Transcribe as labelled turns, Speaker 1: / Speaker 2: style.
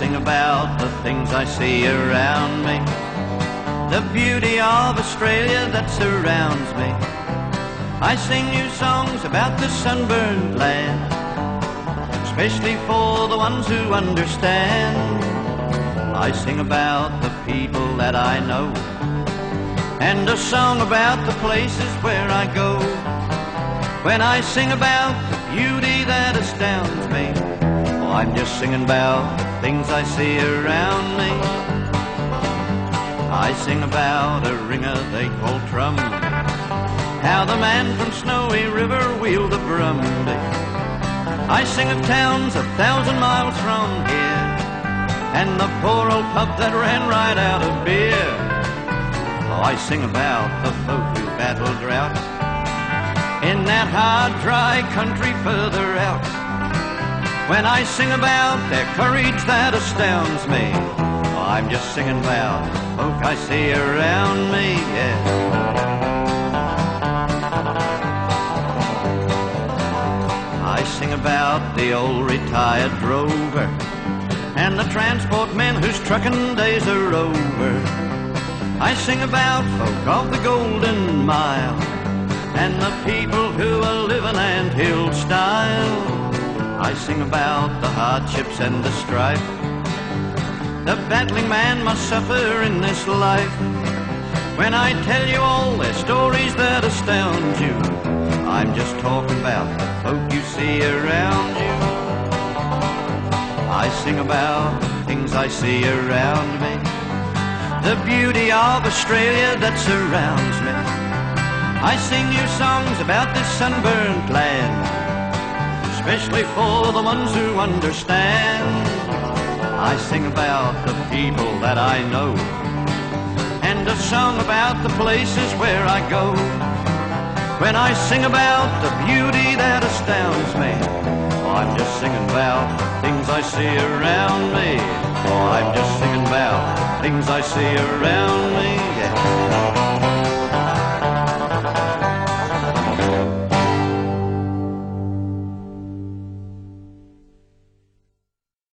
Speaker 1: sing about the things I see around me, the beauty of Australia that surrounds me. I sing new songs about the sunburned land, especially for the ones who understand. I sing about the people that I know, and a song about the places where I go. When I sing about the beauty that astounds me, oh, I'm just singing about the things I see around me. I sing about a ringer they call Trumby, how the man from Snowy River wheeled a brumby. I sing of towns 1,000 miles from here, and the poor old pub that ran right out of beer. Oh, I sing about the folk who battle drought in that hard, dry country further out. When I sing about their courage that astounds me, oh, I'm just singing about the folk I see around me, yeah. I sing about the old retired drover and the transport men whose trucking days are over. I sing about folk of the Golden Mile and the people who are living ant-hill style. I sing about the hardships and the strife the battling man must suffer in this life. When I tell you all their stories that astound you, I'm just talking about the folk you see around you. I sing about the things I see around me, the beauty of Australia that surrounds me. I sing new songs about this sunburned land, especially for the ones who understand. I sing about the people that I know, and a song about the places where I go. When I sing about the beauty that astounds me, oh, I'm just singing about the things I see around me. Oh, I'm just singing about the things I see around me, yeah.